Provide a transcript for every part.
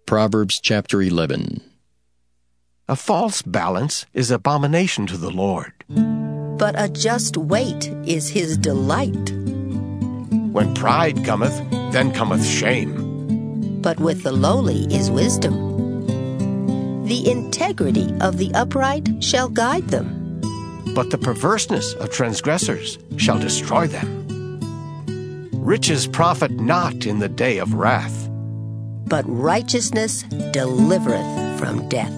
Proverbs chapter 11. A false balance is abomination to the Lord. But a just weight is his delight. When pride cometh, then cometh shame. But with the lowly is wisdom. The integrity of the upright shall guide them. But the perverseness of transgressors shall destroy them. Riches profit not in the day of wrath. But righteousness delivereth from death.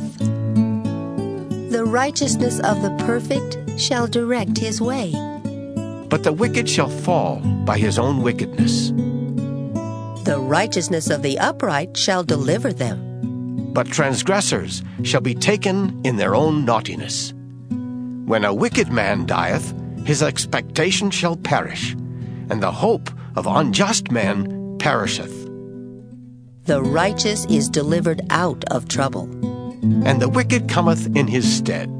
The righteousness of the perfect shall direct his way. But the wicked shall fall by his own wickedness. The righteousness of the upright shall deliver them. But transgressors shall be taken in their own naughtiness. When a wicked man dieth, his expectation shall perish, and the hope of unjust men perisheth. The righteous is delivered out of trouble, and the wicked cometh in his stead.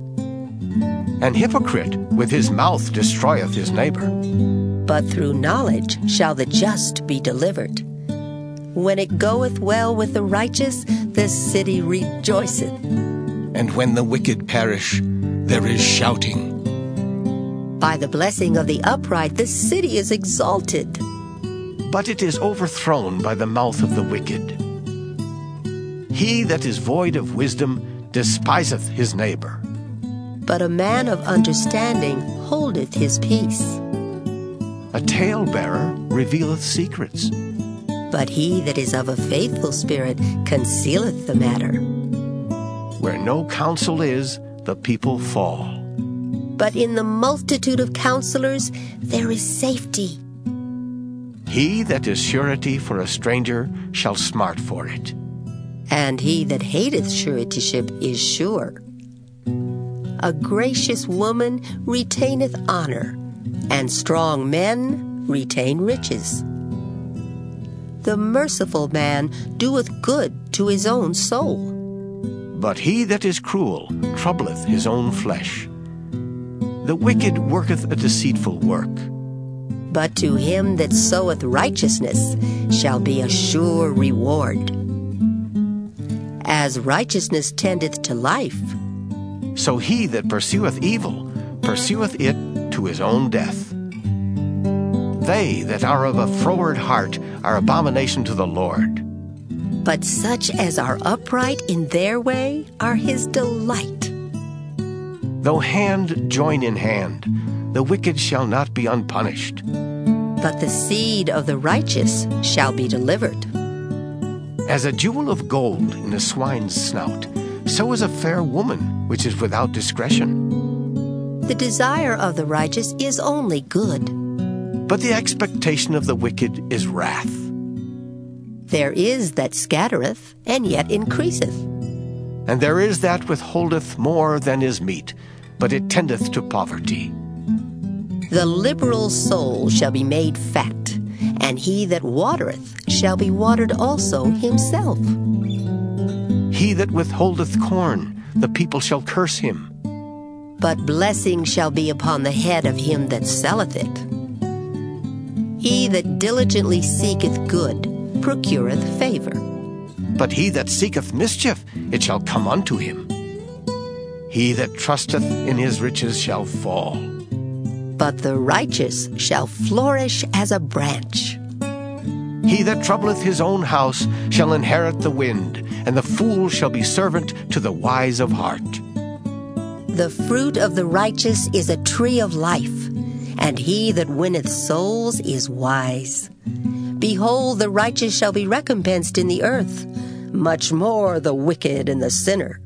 An hypocrite with his mouth destroyeth his neighbor. but through knowledge shall the just be delivered. When it goeth well with the righteous, the city rejoiceth. And when the wicked perish, there is shouting. By the blessing of the upright, the city is exalted. But it is overthrown by the mouth of the wicked. He that is void of wisdom despiseth his neighbor. But a man of understanding holdeth his peace. A talebearer revealeth secrets. But he that is of a faithful spirit concealeth the matter. Where no counsel is, the people fall. But in the multitude of counselors there is safety. He that is surety for a stranger shall smart for it. And he that hateth suretyship is sure. A gracious woman retaineth honor, and strong men retain riches. The merciful man doeth good to his own soul. But he that is cruel troubleth his own flesh. The wicked worketh a deceitful work. But to him that soweth righteousness shall be a sure reward. As righteousness tendeth to life, so he that pursueth evil pursueth it to his own death. They that are of a froward heart are abomination to the Lord. But such as are upright in their way are his delight. Though hand join in hand, the wicked shall not be unpunished. But the seed of the righteous shall be delivered. As a jewel of gold in a swine's snout, so is a fair woman which is without discretion. The desire of the righteous is only good, but the expectation of the wicked is wrath. There is that scattereth, and yet increaseth. And there is that withholdeth more than is meet, but it tendeth to poverty. The liberal soul shall be made fat, and he that watereth shall be watered also himself. He that withholdeth corn, the people shall curse him. But blessing shall be upon the head of him that selleth it. He that diligently seeketh good procureth favor. But he that seeketh mischief, it shall come unto him. He that trusteth in his riches shall fall. But the righteous shall flourish as a branch. He that troubleth his own house shall inherit the wind, and the fool shall be servant to the wise of heart. The fruit of the righteous is a tree of life, and he that winneth souls is wise. Behold, the righteous shall be recompensed in the earth, much more the wicked and the sinner.